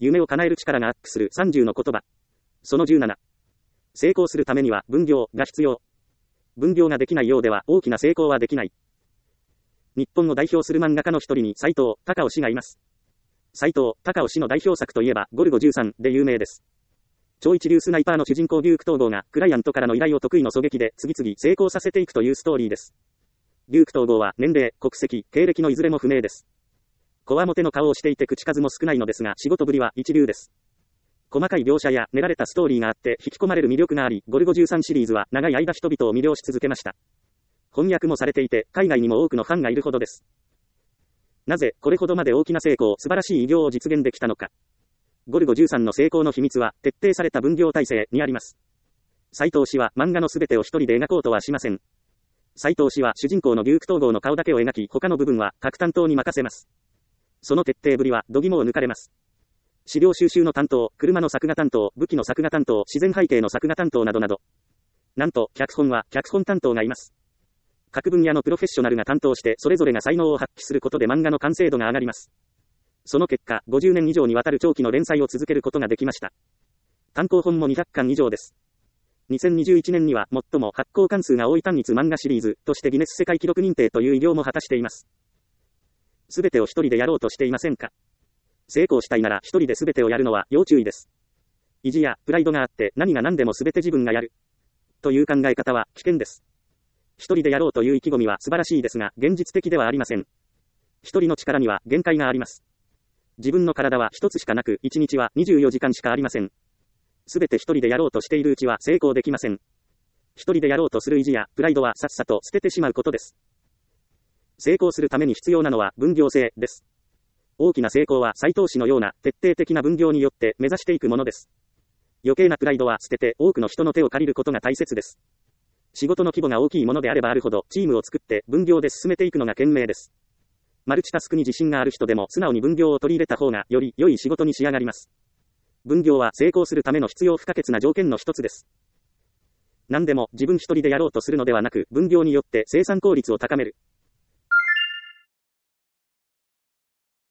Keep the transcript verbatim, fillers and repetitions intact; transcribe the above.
夢を叶える力がアップするさんじゅうの言葉。そのじゅうなな。成功するためには分業が必要。分業ができないようでは大きな成功はできない。日本を代表する漫画家の一人に斎藤隆夫氏がいます。斎藤隆夫氏の代表作といえばゴルゴじゅうさんで有名です。超一流スナイパーの主人公デューク統合がクライアントからの依頼を得意の狙撃で次々成功させていくというストーリーです。デューク統合は年齢、国籍、経歴のいずれも不明です。こわもての顔をしていて口数も少ないのですが仕事ぶりは一流です。細かい描写や練られたストーリーがあって引き込まれる魅力があり、ゴルゴじゅうさんシリーズは長い間人々を魅了し続けました。翻訳もされていて海外にも多くのファンがいるほどです。なぜこれほどまで大きな成功、素晴らしい偉業を実現できたのか。ゴルゴじゅうさんの成功の秘密は徹底された分業体制にあります。斎藤氏は漫画のすべてを一人で描こうとはしません。斎藤氏は主人公のデューク統合の顔だけを描き、他の部分は各担当に任せます。その徹底ぶりは度肝を抜かれます。資料収集の担当、車の作画担当、武器の作画担当、自然背景の作画担当などなど。なんと脚本は脚本担当がいます。各分野のプロフェッショナルが担当してそれぞれが才能を発揮することで漫画の完成度が上がります。その結果、ごじゅうねん以上にわたる長期の連載を続けることができました。単行本もにひゃっかん以上です。にせんにじゅういちねんには最も発行巻数が多い単一漫画シリーズとしてギネス世界記録認定という偉業も果たしています。すべてを一人でやろうとしていませんか？成功したいなら一人で全てをやるのは要注意です。意地やプライドがあって何が何でも全て自分がやるという考え方は危険です。一人でやろうという意気込みは素晴らしいですが現実的ではありません。一人の力には限界があります。自分の体は一つしかなくいちにちはにじゅうよじかんしかありません。すべて一人でやろうとしているうちは成功できません。一人でやろうとする意地やプライドはさっさと捨ててしまうことです。成功するために必要なのは分業制です。大きな成功は斎藤氏のような徹底的な分業によって目指していくものです。余計なプライドは捨てて多くの人の手を借りることが大切です。仕事の規模が大きいものであればあるほどチームを作って分業で進めていくのが賢明です。マルチタスクに自信がある人でも素直に分業を取り入れた方がより良い仕事に仕上がります。分業は成功するための必要不可欠な条件の一つです。何でも自分一人でやろうとするのではなく分業によって生産効率を高める。